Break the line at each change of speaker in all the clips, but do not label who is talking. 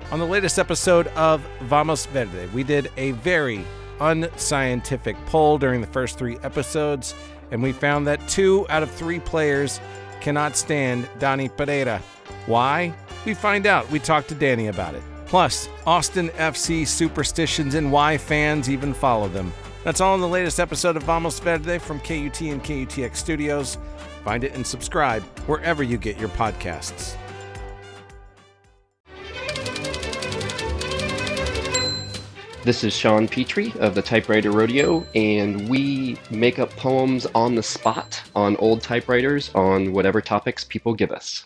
On the latest episode of Vamos Verde, we did a very unscientific poll during the first 3 episodes, and we found that 2 out of 3 players cannot stand Dani Pereira. Why? We find out. We talked to Danny about it. Plus, Austin FC superstitions and why fans even follow them. That's all in the latest episode of Vamos Verde from KUT and KUTX Studios. Find it and subscribe wherever you get your podcasts.
This is Sean Petrie of the Typewriter Rodeo, and we make up poems on the spot on old typewriters on whatever topics people give us.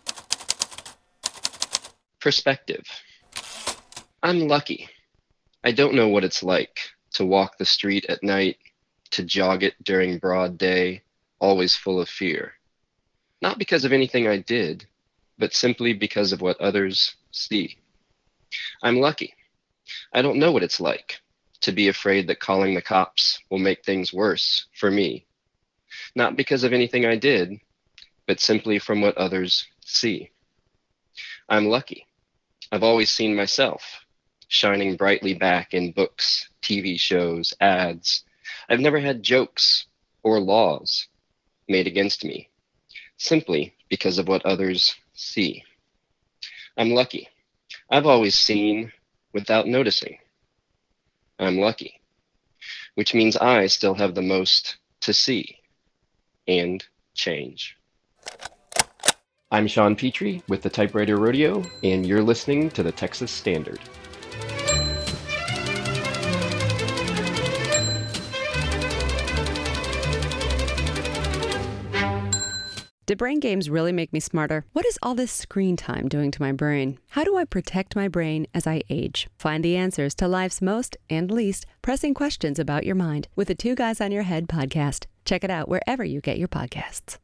Perspective. I'm lucky. I don't know what it's like to walk the street at night, to jog it during broad day, always full of fear. Not because of anything I did, but simply because of what others see. I'm lucky. I don't know what it's like to be afraid that calling the cops will make things worse for me. Not because of anything I did, but simply from what others see. I'm lucky. I've always seen myself shining brightly back in books, TV shows, ads. I've never had jokes or laws made against me, simply because of what others see. I'm lucky. I've always seen without noticing. I'm lucky, which means I still have the most to see and change. I'm Sean Petrie with the Typewriter Rodeo, and you're listening to the Texas Standard.
Did brain games really make me smarter? What is all this screen time doing to my brain? How do I protect my brain as I age? Find the answers to life's most and least pressing questions about your mind with the Two Guys on Your Head podcast. Check it out wherever you get your podcasts.